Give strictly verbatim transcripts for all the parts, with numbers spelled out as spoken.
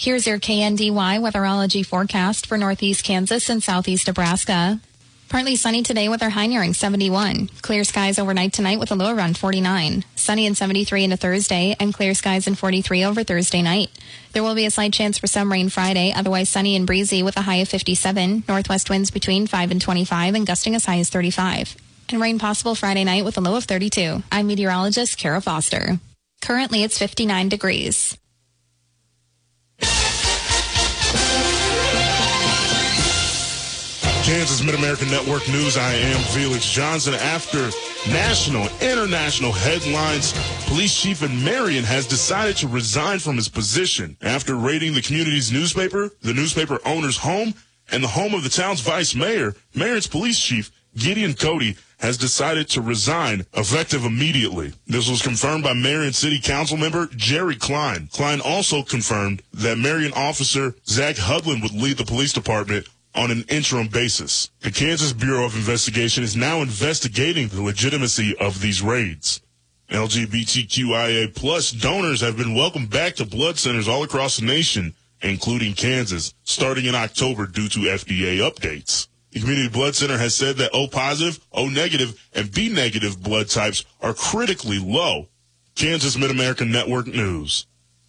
Here's your K N D Y weatherology forecast for northeast Kansas and southeast Nebraska. Partly sunny today with our high nearing seventy-one. Clear skies overnight tonight with a low around forty-nine. Sunny and seventy-three into Thursday, and clear skies and forty-three over Thursday night. There will be a slight chance for some rain Friday, otherwise sunny and breezy with a high of fifty-seven. Northwest winds between five and twenty-five and gusting as high as thirty-five. And rain possible Friday night with a low of thirty-two. I'm meteorologist Kara Foster. Currently it's fifty-nine degrees. Kansas Mid-American Network News, I am Felix Johnson. After national, international headlines, Police Chief in Marion has decided to resign from his position after raiding the community's newspaper, the newspaper owner's home, and the home of the town's vice mayor. Marion's police chief, Gideon Cody, has decided to resign effective immediately. This was confirmed by Marion City Council member Jerry Klein. Klein also confirmed that Marion officer Zach Hudlin would lead the police department on an interim basis. The Kansas Bureau of Investigation is now investigating the legitimacy of these raids. L G B T Q I A plus donors have been welcomed back to blood centers all across the nation, including Kansas, starting in October due to F D A updates. The Community Blood Center has said that O positive, O negative, and B negative blood types are critically low. Kansas Mid-American Network News.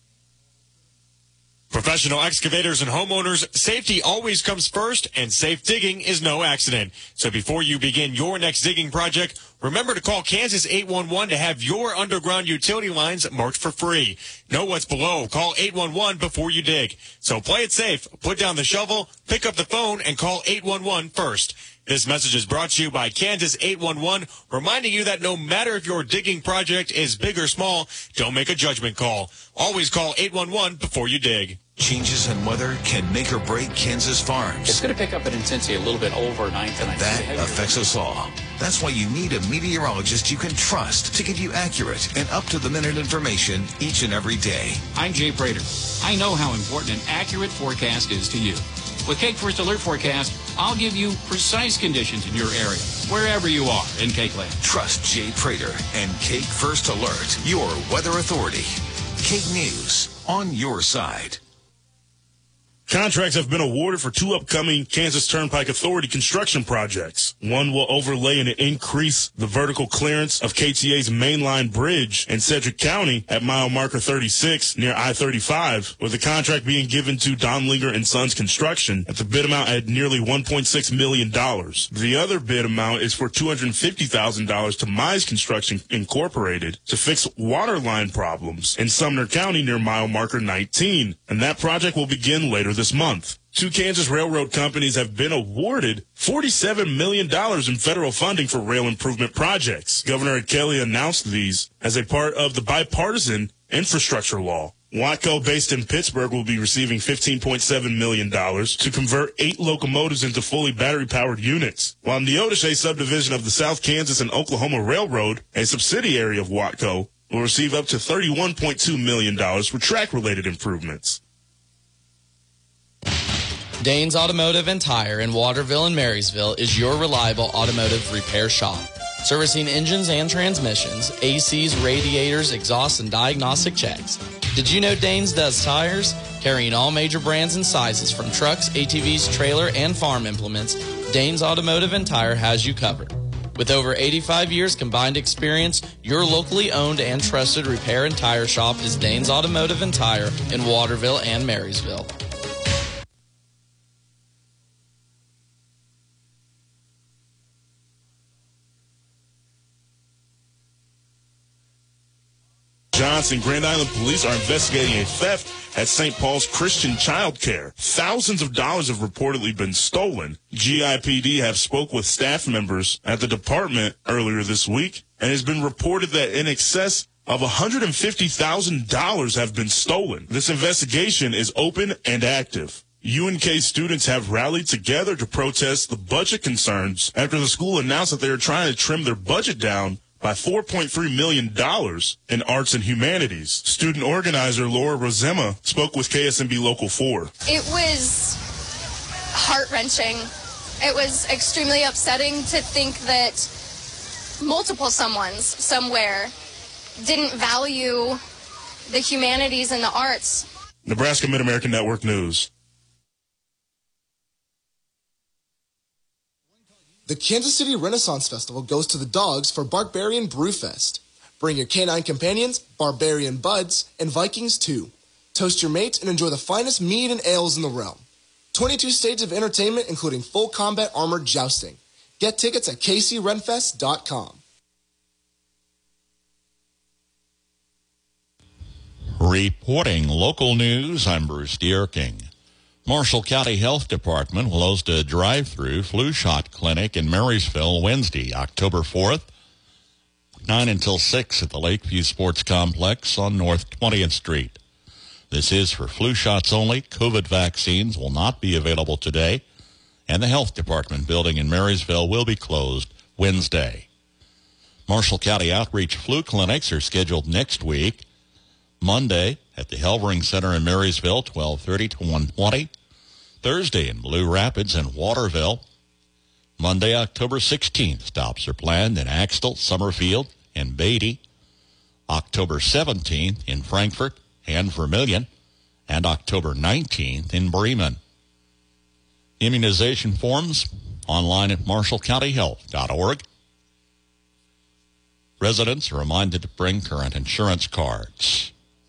Professional excavators and homeowners, safety always comes first, and safe digging is no accident. So before you begin your next digging project, remember to call Kansas eight one one to have your underground utility lines marked for free. Know what's below. Call eight one one before you dig. So play it safe. Put down the shovel, pick up the phone, and call eight one one first. This message is brought to you by Kansas eight one one, reminding you that no matter if your digging project is big or small, don't make a judgment call. Always call eight one one before you dig. Changes in weather can make or break Kansas farms. It's going to pick up in intensity a little bit overnight tonight. That affects us all. That's why you need a meteorologist you can trust to give you accurate and up-to-the-minute information each and every day. I'm Jay Prater. I know how important an accurate forecast is to you. With Cake First Alert Forecast, I'll give you precise conditions in your area, wherever you are in Cake Land. Trust Jay Prater and Cake First Alert, your weather authority. Cake News, on your side. Contracts have been awarded for two upcoming Kansas Turnpike Authority construction projects. One will overlay and increase the vertical clearance of K T A's mainline bridge in Sedgwick County at mile marker thirty-six near I thirty-five, with the contract being given to Donlinger and Sons Construction at the bid amount at nearly one point six million dollars. The other bid amount is for two hundred fifty thousand dollars to Mize Construction Incorporated to fix water line problems in Sumner County near mile marker nineteen, and that project will begin later this month. Two Kansas railroad companies have been awarded forty-seven million dollars in federal funding for rail improvement projects. Governor Ed Kelly announced these as a part of the bipartisan infrastructure law. Watco, based in Pittsburgh, will be receiving fifteen point seven million dollars to convert eight locomotives into fully battery-powered units, while Neodesha, a subdivision of the South Kansas and Oklahoma Railroad, a subsidiary of Watco, will receive up to thirty-one point two million dollars for track-related improvements. Danes Automotive and Tire in Waterville and Marysville is your reliable automotive repair shop. Servicing engines and transmissions, A Cs, radiators, exhaust, and diagnostic checks. Did you know Danes does tires? Carrying all major brands and sizes from trucks, A T Vs, trailer, and farm implements, Danes Automotive and Tire has you covered. With over eighty-five years combined experience, your locally owned and trusted repair and tire shop is Danes Automotive and Tire in Waterville and Marysville. Johnson, Grand Island police are investigating a theft at Saint Paul's Christian Child Care. Thousands of dollars have reportedly been stolen. G I P D have spoke with staff members at the department earlier this week, and it has been reported that in excess of one hundred fifty thousand dollars have been stolen. This investigation is open and active. U N K students have rallied together to protest the budget concerns after the school announced that they are trying to trim their budget down by four point three million dollars in arts and humanities. Student organizer Laura Rosema spoke with K S M B Local four. It was heart-wrenching. It was extremely upsetting to think that multiple someones somewhere didn't value the humanities and the arts. Nebraska Mid-American Network News. The Kansas City Renaissance Festival goes to the dogs for Barbarian Brewfest. Bring your canine companions, Barbarian Buds, and Vikings too. Toast your mates and enjoy the finest mead and ales in the realm. twenty-two stages of entertainment, including full combat armored jousting. Get tickets at k c renfest dot com. Reporting local news, I'm Bruce Dierking. Marshall County Health Department will host a drive-through flu shot clinic in Marysville Wednesday, October fourth, nine until six at the Lakeview Sports Complex on North twentieth Street. This is for flu shots only. COVID vaccines will not be available today, and the Health Department building in Marysville will be closed Wednesday. Marshall County Outreach Flu Clinics are scheduled next week. Monday at the Helvering Center in Marysville, twelve thirty to one twenty. Thursday in Blue Rapids and Waterville. Monday, October sixteenth, stops are planned in Axtell, Summerfield, and Beatty. October seventeenth in Frankfort and Vermilion, and October nineteenth in Bremen. Immunization forms online at marshall county health dot org. Residents are reminded to bring current insurance cards.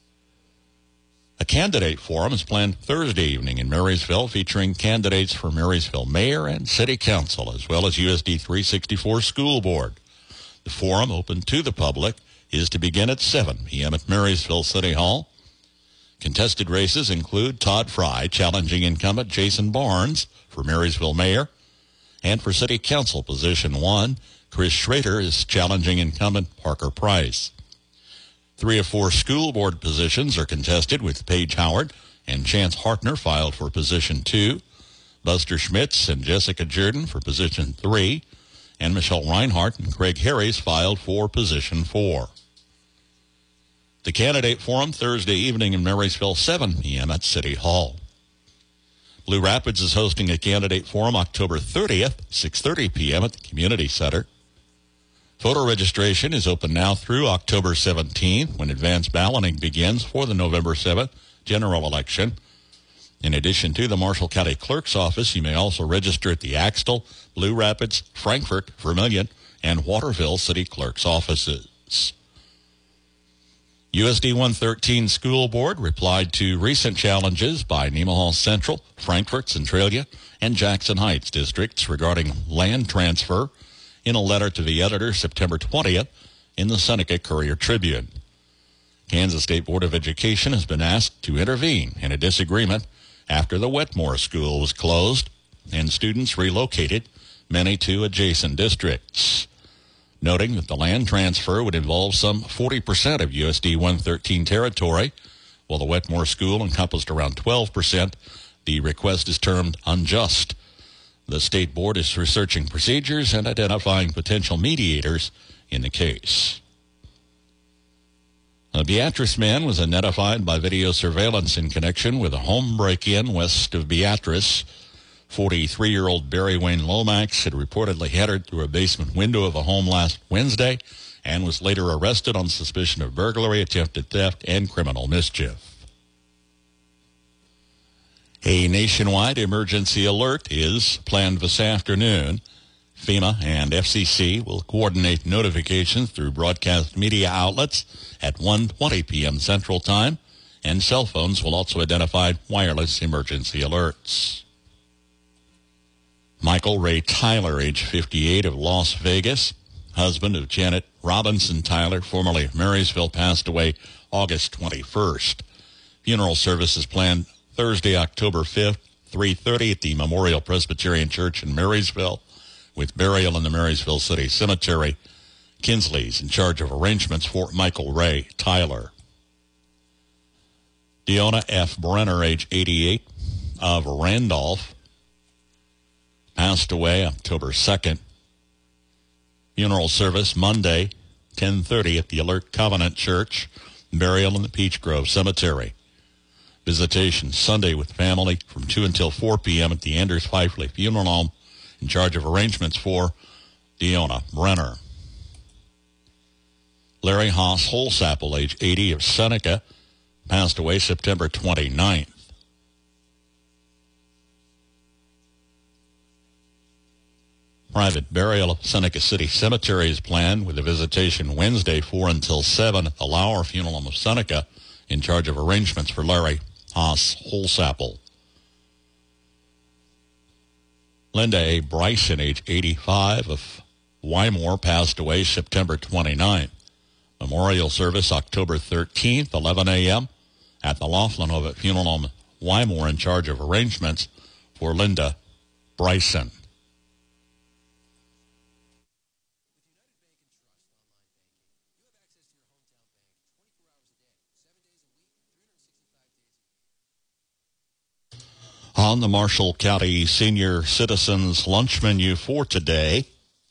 A candidate forum is planned Thursday evening in Marysville, featuring candidates for Marysville Mayor and City Council, as well as U S D three sixty-four School Board. The forum, open to the public, is to begin at seven p.m. at Marysville City Hall. Contested races include Todd Fry challenging incumbent Jason Barnes for Marysville Mayor, and for City Council position one, Chris Schrader is challenging incumbent Parker Price. Three of four school board positions are contested, with Paige Howard and Chance Hartner filed for position two, Buster Schmitz and Jessica Jordan for position three, and Michelle Reinhardt and Craig Harris filed for position four. The candidate forum Thursday evening in Marysville, seven p.m. at City Hall. Blue Rapids is hosting a candidate forum October thirtieth, six thirty p.m. at the Community Center. Voter registration is open now through October seventeenth, when advance balloting begins for the November seventh general election. In addition to the Marshall County Clerk's Office, you may also register at the Axtell, Blue Rapids, Frankfort, Vermilion, and Waterville City Clerk's offices. U S D one thirteen School Board replied to recent challenges by Nemaha Central, Frankfort, Centralia, and Jackson Heights districts regarding land transfer in a letter to the editor September twentieth in the Seneca Courier Tribune. Kansas State Board of Education has been asked to intervene in a disagreement after the Wetmore School was closed and students relocated, many to adjacent districts. Noting that the land transfer would involve some forty percent of U S D one thirteen territory, while the Wetmore School encompassed around twelve percent, the request is termed unjust. The State Board is researching procedures and identifying potential mediators in the case. A Beatrice man was identified by video surveillance in connection with a home break-in west of Beatrice. forty-three-year-old Barry Wayne Lomax had reportedly entered through a basement window of a home last Wednesday and was later arrested on suspicion of burglary, attempted theft, and criminal mischief. A nationwide emergency alert is planned this afternoon. FEMA and F C C will coordinate notifications through broadcast media outlets at one twenty p.m. Central Time, and cell phones will also identify wireless emergency alerts. Michael Ray Tyler, age fifty-eight, of Las Vegas, husband of Janet Robinson Tyler, formerly of Marysville, passed away August twenty-first. Funeral service is planned Thursday, October fifth, three thirty at the Memorial Presbyterian Church in Marysville, with burial in the Marysville City Cemetery. Kinsley's in charge of arrangements for Michael Ray Tyler. Deona F. Brenner, age eighty-eight, of Randolph, passed away October second. Funeral service Monday, ten thirty at the Alert Covenant Church, burial in the Peach Grove Cemetery. Visitation Sunday with family from two until four p.m. at the Anders Fifley Funeral Home, in charge of arrangements for Deona Brenner. Larry Haas Holsapple, age eighty, of Seneca, passed away September twenty-ninth. Private burial of Seneca City Cemetery is planned with a visitation Wednesday, four until seven at the Lauer Funeral Home of Seneca, in charge of arrangements for Larry Haas Holsapple. Linda A. Bryson, age eighty-five, of Wymore, passed away September twenty-ninth. Memorial service October thirteenth, eleven a.m. at the Laughlin Hovet Funeral Home, Wymore, in charge of arrangements for Linda Bryson. On the Marshall County Senior Citizens Lunch Menu for today,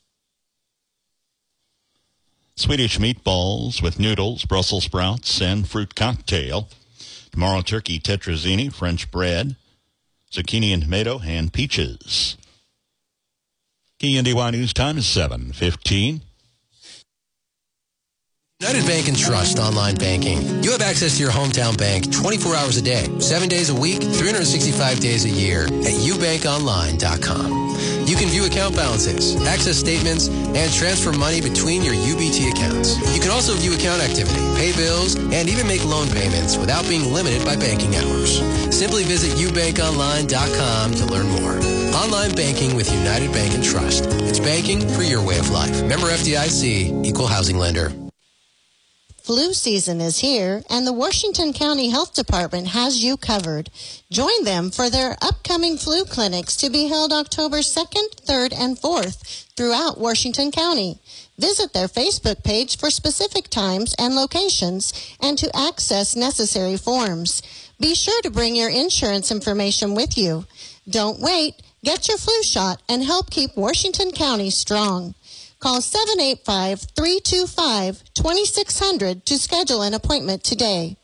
Swedish meatballs with noodles, Brussels sprouts, and fruit cocktail. Tomorrow, turkey tetrazzini, French bread, zucchini and tomato, and peaches. K N D Y News time is seven fifteen. United Bank and Trust online banking. You have access to your hometown bank twenty-four hours a day, seven days a week, three hundred sixty-five days a year at u bank online dot com. You can view account balances, access statements, and transfer money between your U B T accounts. You can also view account activity, pay bills, and even make loan payments without being limited by banking hours. Simply visit u bank online dot com to learn more. Online banking with United Bank and Trust. It's banking for your way of life. Member F D I C, Equal Housing Lender. Flu season is here, and the Washington County Health Department has you covered. Join them for their upcoming flu clinics to be held October second, third, and fourth throughout Washington County. Visit their Facebook page for specific times and locations and to access necessary forms. Be sure to bring your insurance information with you. Don't wait. Get your flu shot and help keep Washington County strong. Call seven eight five, three two five, two six zero zero to schedule an appointment today.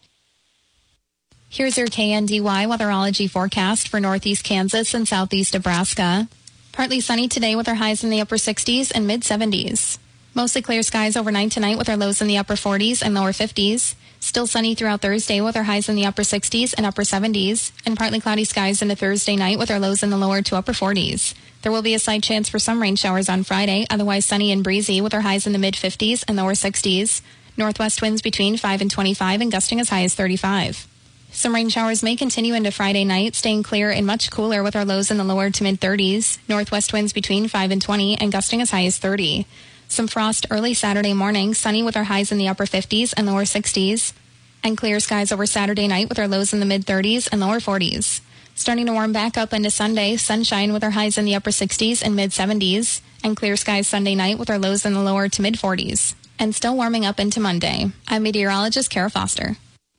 Here's your K N D Y weatherology forecast for northeast Kansas and southeast Nebraska. Partly sunny today with our highs in the upper sixties and mid seventies. Mostly clear skies overnight tonight with our lows in the upper forties and lower fifties. Still sunny throughout Thursday with our highs in the upper sixties and upper seventies. And partly cloudy skies into Thursday night with our lows in the lower to upper forties. There will be a slight chance for some rain showers on Friday, otherwise sunny and breezy with our highs in the mid fifties and lower sixties. Northwest winds between five and twenty-five and gusting as high as thirty-five. Some rain showers may continue into Friday night, staying clear and much cooler with our lows in the lower to mid thirties. Northwest winds between five and twenty and gusting as high as thirty. Some frost early Saturday morning, sunny with our highs in the upper fifties and lower sixties. And clear skies over Saturday night with our lows in the mid thirties and lower forties. Starting to warm back up into Sunday, sunshine with our highs in the upper sixties and mid seventies. And clear skies Sunday night with our lows in the lower to mid forties. And still warming up into Monday. I'm meteorologist Kara Foster.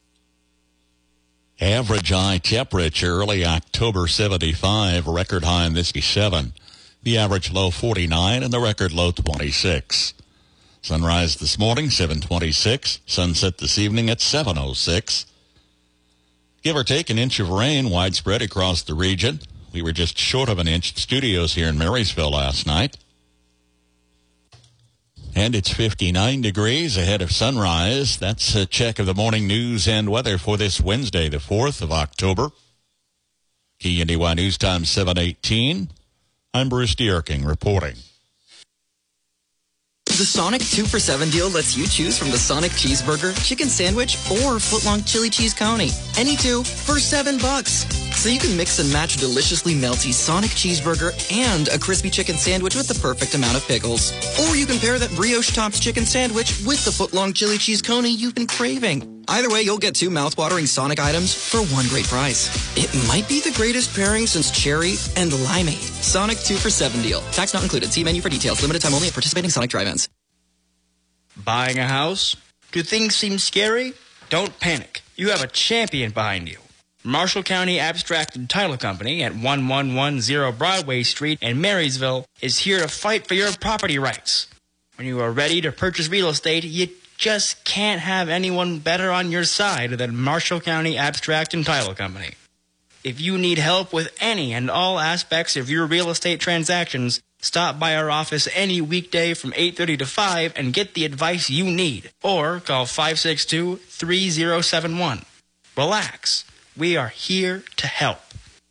Average high temperature early October seventy-five, record high in this seven. The average low forty-nine and the record low twenty-six. Sunrise this morning seven twenty-six. Sunset this evening at seven oh six. Give or take an inch of rain widespread across the region. We were just short of an inch at studios here in Marysville last night. And it's fifty-nine degrees ahead of sunrise. That's a check of the morning news and weather for this Wednesday, the fourth of October. K N D Y News Time seven eighteen. I'm Bruce Dierking reporting. The Sonic two for seven deal lets you choose from the Sonic Cheeseburger, Chicken Sandwich, or Footlong Chili Cheese Coney. Any two for seven bucks. So you can mix and match a deliciously melty Sonic Cheeseburger and a crispy chicken sandwich with the perfect amount of pickles. Or you can pair that brioche topped chicken sandwich with the Footlong Chili Cheese Coney you've been craving. Either way, you'll get two mouthwatering Sonic items for one great price. It might be the greatest pairing since cherry and limeade. Sonic two for seven deal. Tax not included. See menu for details. Limited time only at participating Sonic drive-ins. Buying a house? Do things seem scary? Don't panic. You have a champion behind you. Marshall County Abstract and Title Company at eleven ten Broadway Street in Marysville is here to fight for your property rights. When you are ready to purchase real estate, you just can't have anyone better on your side than Marshall County Abstract and Title Company. If you need help with any and all aspects of your real estate transactions, stop by our office any weekday from eight thirty to five and get the advice you need. Or call five six two, three zero seven one. Relax. We are here to help.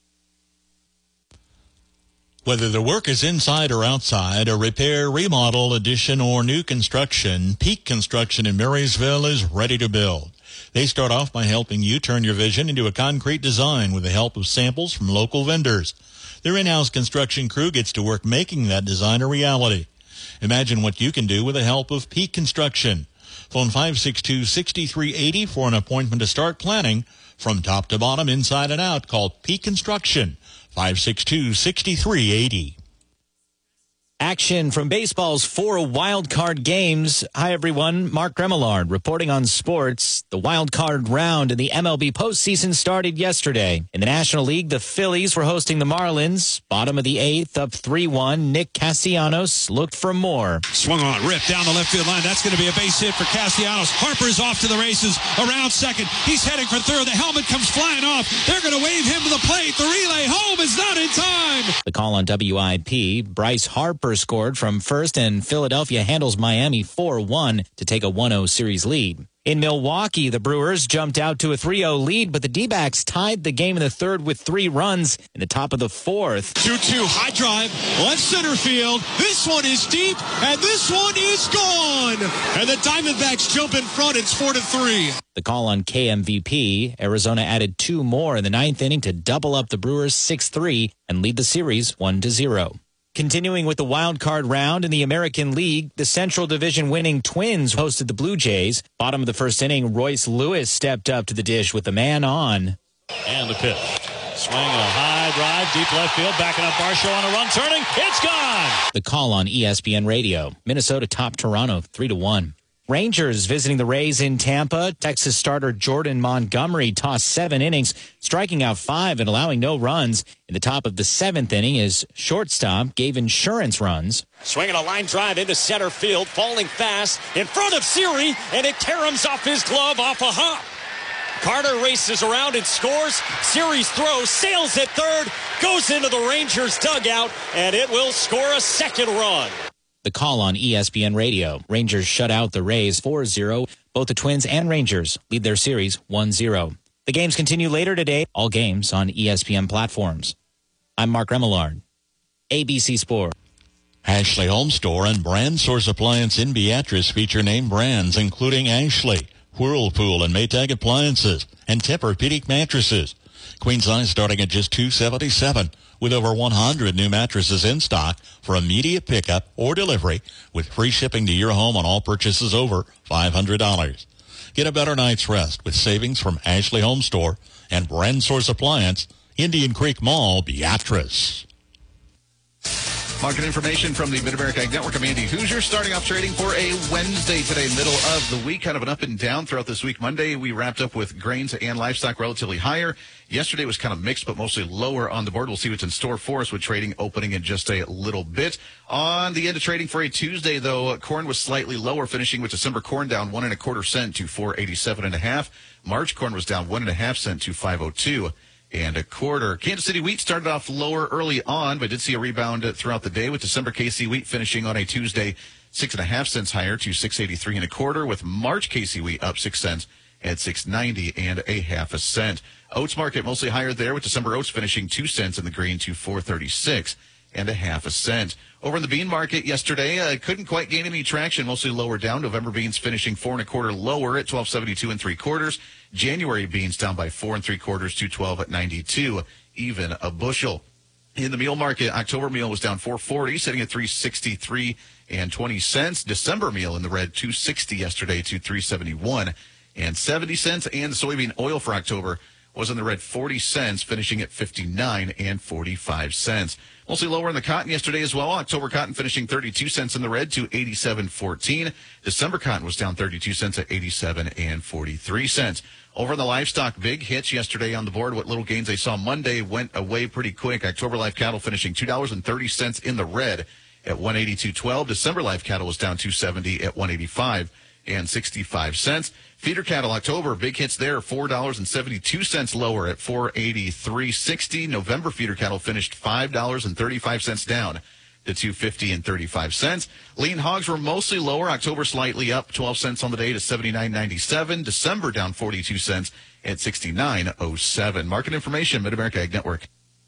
Whether the work is inside or outside, a repair, remodel, addition, or new construction, Peak Construction in Marysville is ready to build. They start off by helping you turn your vision into a concrete design with the help of samples from local vendors. Their in-house construction crew gets to work making that design a reality. Imagine what you can do with the help of Peak Construction. Phone five six two, six three eight zero for an appointment to start planning. From top to bottom, inside and out, call Peak Construction, five six two, six three eight zero. Action from baseball's four wild card games. Hi, everyone. Mark Remillard reporting on sports. The wild card round in the M L B postseason started yesterday. In the National League, the Phillies were hosting the Marlins. Bottom of the eighth, up three one. Nick Castellanos looked for more. Swung on, ripped down the left field line. That's going to be a base hit for Castellanos. Harper's off to the races around second. He's heading for third. The helmet comes flying off. They're going to wave him to the plate. The relay home is not in time. The call on W I P. Bryce Harper scored from first, and Philadelphia handles Miami four one to take a one oh series lead. In Milwaukee, the Brewers jumped out to a three oh lead, but the D-backs tied the game in the third with three runs in the top of the fourth. two two, high drive, left center field. This one is deep, and this one is gone. And the Diamondbacks jump in front. It's four to three. The call on K M V P. Arizona added two more in the ninth inning to double up the Brewers six three and lead the series one to zero. Continuing with the wild card round in the American League, the Central Division winning Twins hosted the Blue Jays. Bottom of the first inning, Royce Lewis stepped up to the dish with the man on. And the pitch. Swing a high drive, deep left field, backing up Varsho on a run, turning. It's gone! The call on E S P N Radio. Minnesota topped Toronto three to one. Rangers visiting the Rays in Tampa. Texas starter Jordan Montgomery tossed seven innings, striking out five and allowing no runs. In the top of the seventh inning, his shortstop gave insurance runs. Swinging a line drive into center field, falling fast in front of Siri, and it caroms off his glove off a hop. Carter races around and scores. Siri's throw sails at third, goes into the Rangers dugout, and it will score a second run. The call on E S P N Radio. Rangers shut out the Rays four zero. Both the Twins and Rangers lead their series one zero. The games continue later today. All games on E S P N platforms. I'm Mark Remillard, A B C Sport. Ashley Home Store and Brand Source Appliance in Beatrice feature name brands including Ashley, Whirlpool, and Maytag Appliances, and Tempur-Pedic mattresses. Queen size starting at just two hundred seventy-seven dollars. With over one hundred new mattresses in stock for immediate pickup or delivery with free shipping to your home on all purchases over five hundred dollars. Get a better night's rest with savings from Ashley Home Store and Brand Source Appliance, Indian Creek Mall, Beatrice. Market information from the Mid-America Ag Network. I'm Andy Hoosier, starting off trading for a Wednesday today, middle of the week, kind of an up and down throughout this week. Monday, we wrapped up with grains and livestock relatively higher. Yesterday was kind of mixed, but mostly lower on the board. We'll see what's in store for us with trading opening in just a little bit. On the end of trading for a Tuesday, though, corn was slightly lower, finishing with December corn down one and a quarter cent to four eighty-seven and a half. March corn was down one and a half cent to five oh two. And a quarter. Kansas City wheat started off lower early on, but did see a rebound throughout the day with December K C wheat finishing on a Tuesday six and a half cents higher to six eighty-three and a quarter, with March K C wheat up six cents at six ninety and a half a cent. Oats market mostly higher there, with December oats finishing two cents in the green to four thirty-six and a half a cent. Over in the bean market yesterday, uh, couldn't quite gain any traction, mostly lower down. November beans finishing four and a quarter lower at twelve seventy-two and three quarters. January beans down by four and three quarters to twelve at ninety-two, even a bushel. In the meal market, October meal was down four forty, sitting at three sixty-three and twenty cents. December meal in the red two sixty yesterday to three seventy-one and seventy cents. And the soybean oil for October was in the red forty cents, finishing at fifty-nine and forty-five cents. Mostly lower in the cotton yesterday as well. October cotton finishing thirty-two cents in the red to eighty-seven fourteen. December cotton was down thirty-two cents at eighty-seven and forty-three cents. Over in the livestock, big hits yesterday on the board. What little gains they saw Monday went away pretty quick. October live cattle finishing two dollars and thirty cents in the red at one eighty-two twelve. December live cattle was down two seventy at one eighty-five and sixty-five cents. Feeder cattle October, big hits there, four dollars and seventy-two cents lower at four eighty-three sixty. November feeder cattle finished five dollars and thirty-five cents down to two fifty and thirty-five cents. Lean hogs were mostly lower. October slightly up, twelve cents on the day to seventy-nine ninety-seven. December down forty-two cents at sixty-nine oh seven. Market information, Mid-America Ag Network.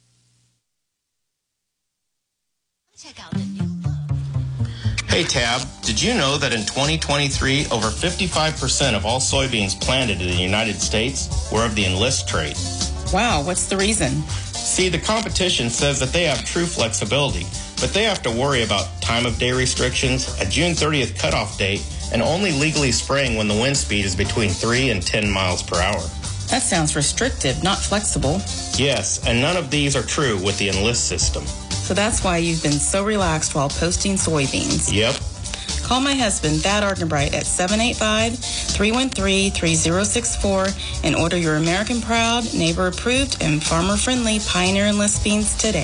Hey Tab, did you know that in twenty twenty-three, over fifty-five percent of all soybeans planted in the United States were of the Enlist trait? Wow, what's the reason? See, the competition says that they have true flexibility, but they have to worry about time of day restrictions, a June thirtieth cutoff date, and only legally spraying when the wind speed is between three and ten miles per hour. That sounds restrictive, not flexible. Yes, and none of these are true with the Enlist system. So that's why you've been so relaxed while posting soybeans. Yep. Call my husband, Thad Ardenbright, at seven eight five, three one three, three zero six four and order your American Proud, Neighbor Approved, and Farmer Friendly Pioneer Enlist beans today.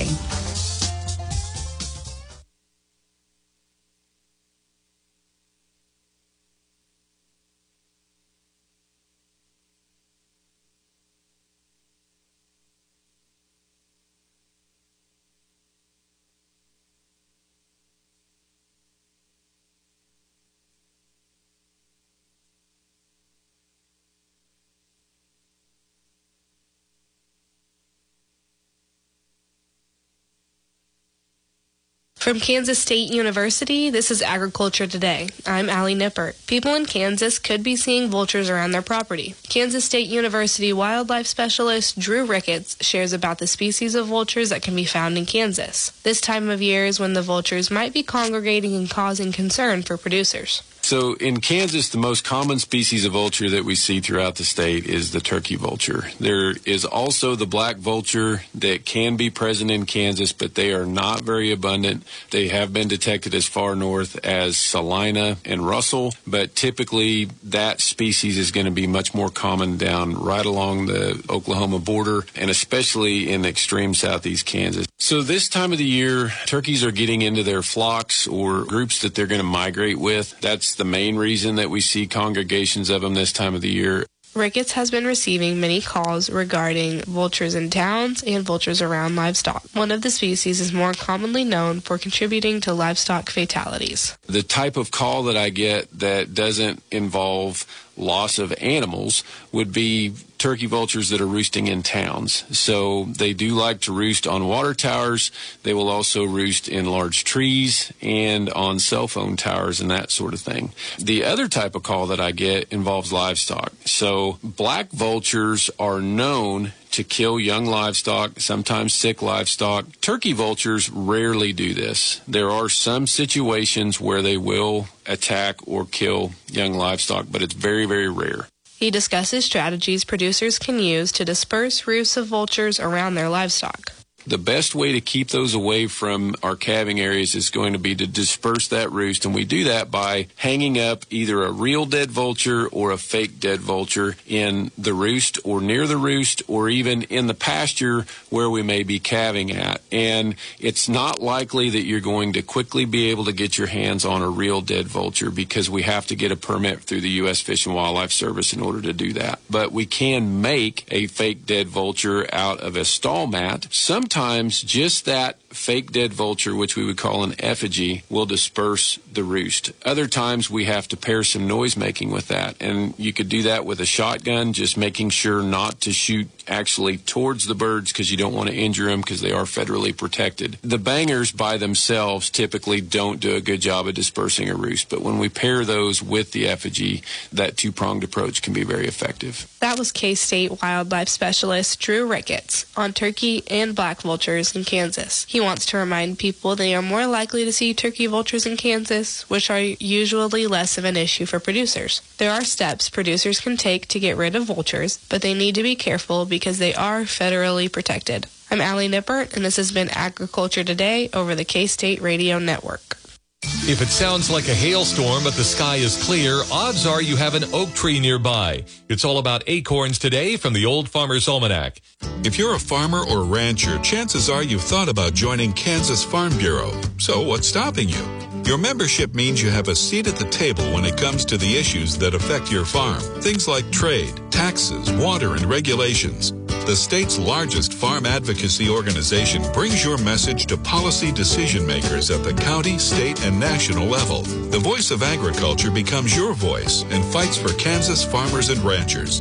From Kansas State University, this is Agriculture Today. I'm Allie Nippert. People in Kansas could be seeing vultures around their property. Kansas State University wildlife specialist Drew Ricketts shares about the species of vultures that can be found in Kansas. This time of year is when the vultures might be congregating and causing concern for producers. So in Kansas, the most common species of vulture that we see throughout the state is the turkey vulture. There is also the black vulture that can be present in Kansas, but they are not very abundant. They have been detected as far north as Salina and Russell, but typically that species is going to be much more common down right along the Oklahoma border, and especially in extreme southeast Kansas. So this time of the year, turkeys are getting into their flocks or groups that they're going to migrate with. That's the main reason that we see congregations of them this time of the year. Ricketts has been receiving many calls regarding vultures in towns and vultures around livestock. One of the species is more commonly known for contributing to livestock fatalities. The type of call that I get that doesn't involve loss of animals would be turkey vultures that are roosting in towns. So they do like to roost on water towers. They will also roost in large trees and on cell phone towers and that sort of thing. The other type of call that I get involves livestock. So black vultures are known to kill young livestock, sometimes sick livestock. Turkey vultures rarely do this. There are some situations where they will attack or kill young livestock, but it's very, very rare. He discusses strategies producers can use to disperse roosts of vultures around their livestock. The best way to keep those away from our calving areas is going to be to disperse that roost, and we do that by hanging up either a real dead vulture or a fake dead vulture in the roost or near the roost or even in the pasture where we may be calving at. And it's not likely that you're going to quickly be able to get your hands on a real dead vulture because we have to get a permit through the U S Fish and Wildlife Service in order to do that. But we can make a fake dead vulture out of a stall mat. Sometimes Sometimes just that fake dead vulture, which we would call an effigy, will disperse the roost. Other times we have to pair some noise making with that, and you could do that with a shotgun, just making sure not to shoot actually towards the birds because you don't want to injure them because they are federally protected. The bangers by themselves typically don't do a good job of dispersing a roost, but when we pair those with the effigy, that two-pronged approach can be very effective. That was K-State wildlife specialist Drew Ricketts on turkey and black vultures in Kansas. He wants to remind people they are more likely to see turkey vultures in Kansas, which are usually less of an issue for producers. There are steps producers can take to get rid of vultures, but they need to be careful because they are federally protected. I'm Allie Nippert, and this has been Agriculture Today over the K-State Radio Network. If it sounds like a hailstorm but the sky is clear, odds are you have an oak tree nearby. It's all about acorns today from the Old Farmer's Almanac. If you're a farmer or rancher, chances are you've thought about joining Kansas Farm Bureau. So what's stopping you? Your membership means you have a seat at the table when it comes to the issues that affect your farm. Things like trade, taxes, water, and regulations. The state's largest farm advocacy organization brings your message to policy decision makers at the county, state, and national level. The voice of agriculture becomes your voice and fights for Kansas farmers and ranchers.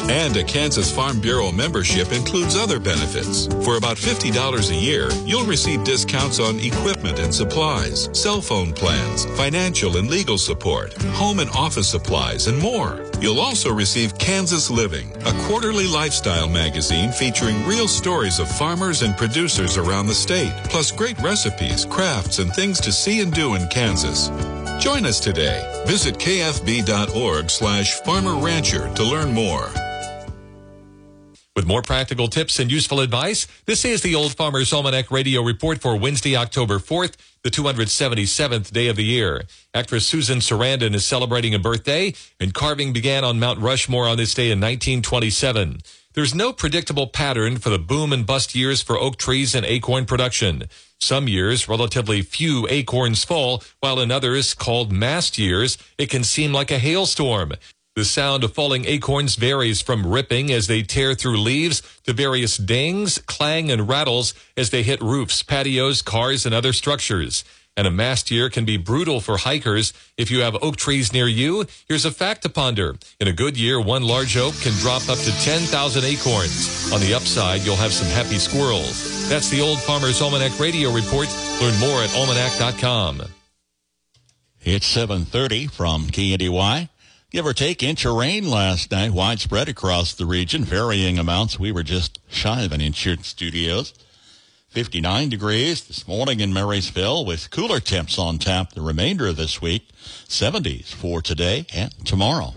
And a Kansas Farm Bureau membership includes other benefits. For about fifty dollars a year, you'll receive discounts on equipment and supplies, cell phone plans, financial and legal support, home and office supplies, and more. You'll also receive Kansas Living, a quarterly lifestyle magazine featuring real stories of farmers and producers around the state, plus great recipes, crafts, and things to see and do in Kansas. Join us today. Visit kfb.org slash farmer rancher to learn more. With more practical tips and useful advice, this is the Old Farmer's Almanac Radio Report for Wednesday, October fourth, the two hundred seventy-seventh day of the year. Actress Susan Sarandon is celebrating a birthday, and carving began on Mount Rushmore on this day in nineteen twenty-seven. There's no predictable pattern for the boom and bust years for oak trees and acorn production. Some years, relatively few acorns fall, while in others, called mast years, it can seem like a hailstorm. The sound of falling acorns varies from ripping as they tear through leaves to various dings, clang, and rattles as they hit roofs, patios, cars, and other structures. And a mast year can be brutal for hikers. If you have oak trees near you, here's a fact to ponder. In a good year, one large oak can drop up to ten thousand acorns. On the upside, you'll have some happy squirrels. That's the Old Farmer's Almanac Radio Report. Learn more at almanac dot com. It's seven thirty from K N D Y. Give or take inch of rain last night, widespread across the region, varying amounts. We were just shy of an inch here in studios. fifty-nine degrees this morning in Marysville with cooler temps on tap the remainder of this week. seventies for today and tomorrow.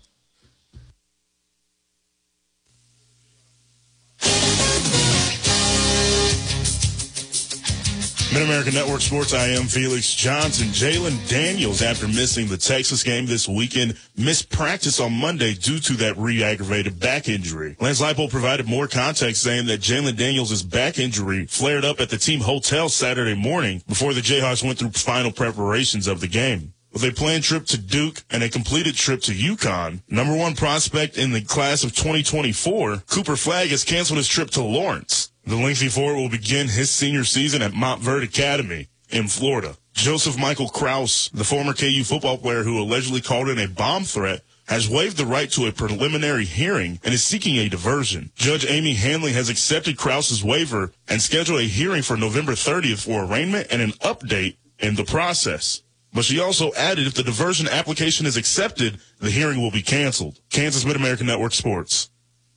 Mid-American Network Sports, I am Felix Johnson. Jalen Daniels, after missing the Texas game this weekend, missed practice on Monday due to that re-aggravated back injury. Lance Leipold provided more context, saying that Jalen Daniels' back injury flared up at the team hotel Saturday morning before the Jayhawks went through final preparations of the game. With a planned trip to Duke and a completed trip to UConn, number one prospect in the class of twenty twenty-four, Cooper Flagg has canceled his trip to Lawrence. The lengthy forward will begin his senior season at Montverde Academy in Florida. Joseph Michael Krause, the former K U football player who allegedly called in a bomb threat, has waived the right to a preliminary hearing and is seeking a diversion. Judge Amy Hanley has accepted Krause's waiver and scheduled a hearing for November thirtieth for arraignment and an update in the process. But she also added if the diversion application is accepted, the hearing will be canceled. Kansas Mid-American Network Sports.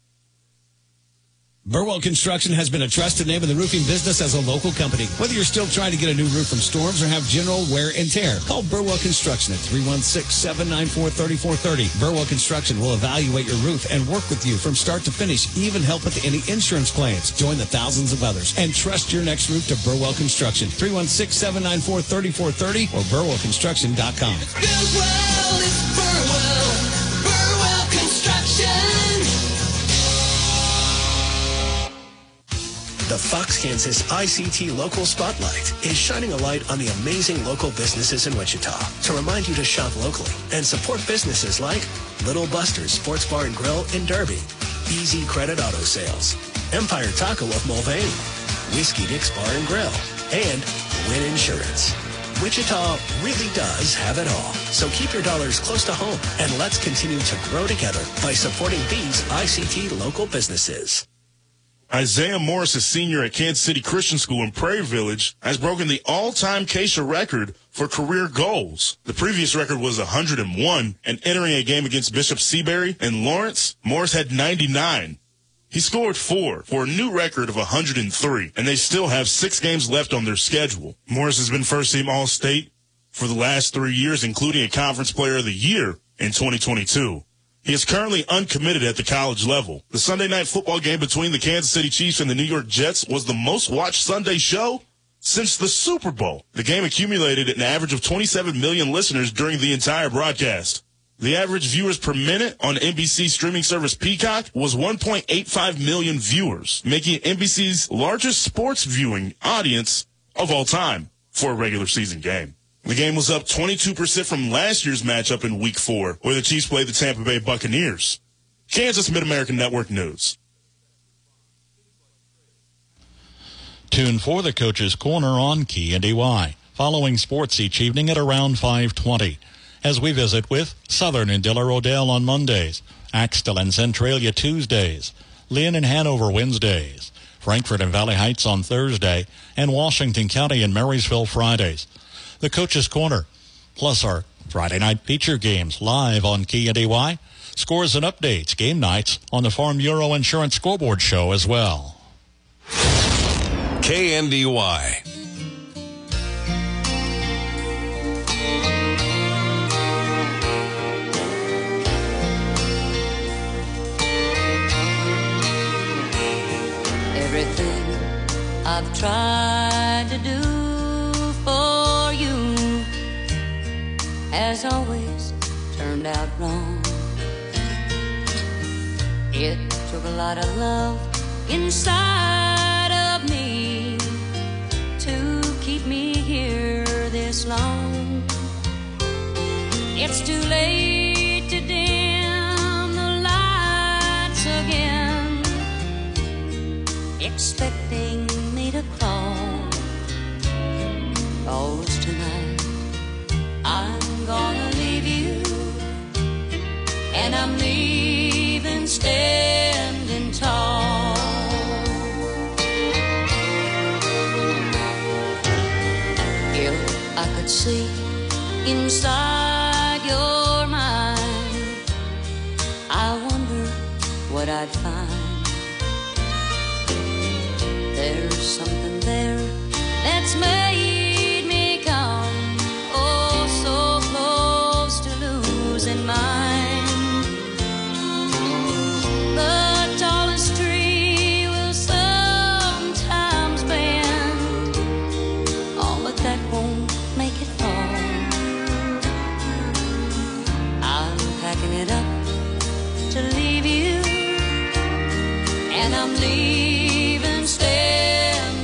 Burwell Construction has been a trusted name in the roofing business as a local company. Whether you're still trying to get a new roof from storms or have general wear and tear, call Burwell Construction at three one six, seven nine four, three four three zero. Burwell Construction will evaluate your roof and work with you from start to finish, even help with any insurance claims. Join the thousands of others and trust your next roof to Burwell Construction. three one six, seven nine four, three four three zero or burwell construction dot com. It's Burwell, it's Burwell, Burwell Construction. The Fox Kansas I C T Local Spotlight is shining a light on the amazing local businesses in Wichita to remind you to shop locally and support businesses like Little Buster's Sports Bar and Grill in Derby, Easy Credit Auto Sales, Empire Taco of Mulvaney, Whiskey Dick's Bar and Grill, and Win Insurance. Wichita really does have it all. So keep your dollars close to home and let's continue to grow together by supporting these I C T local businesses. Isaiah Morris, a senior at Kansas City Christian School in Prairie Village, has broken the all-time Keisha record for career goals. The previous record was one hundred one, and entering a game against Bishop Seabury in Lawrence, Morris had ninety-nine. He scored four for a new record of one hundred three, and they still have six games left on their schedule. Morris has been first-team All-State for the last three years, including a Conference Player of the Year in twenty twenty-two. He is currently uncommitted at the college level. The Sunday night football game between the Kansas City Chiefs and the New York Jets was the most watched Sunday show since the Super Bowl. The game accumulated an average of twenty-seven million listeners during the entire broadcast. The average viewers per minute on N B C streaming service Peacock was one point eight five million viewers, making it N B C's largest sports viewing audience of all time for a regular season game. The game was up twenty-two percent from last year's matchup in Week four, where the Chiefs played the Tampa Bay Buccaneers. Kansas Mid-American Network News. Tune for the Coach's Corner on K N D Y, following sports each evening at around five twenty, as we visit with Southern and Diller Odell on Mondays, Axtell and Centralia Tuesdays, Lynn and Hanover Wednesdays, Frankfort and Valley Heights on Thursday, and Washington County and Marysville Fridays. The Coach's Corner, plus our Friday night feature games live on K N D Y. Scores and updates, game nights on the Farm Bureau Insurance Scoreboard Show as well. K N D Y. Everything I've tried to do for you has always turned out wrong. It took a lot of love inside of me to keep me here this long. It's too late to dim the lights again, expecting me to call. Cause tonight I'm gonna leave you, and I'm leaving standing tall. If I could see inside your mind, I wonder what I'd find. There's something there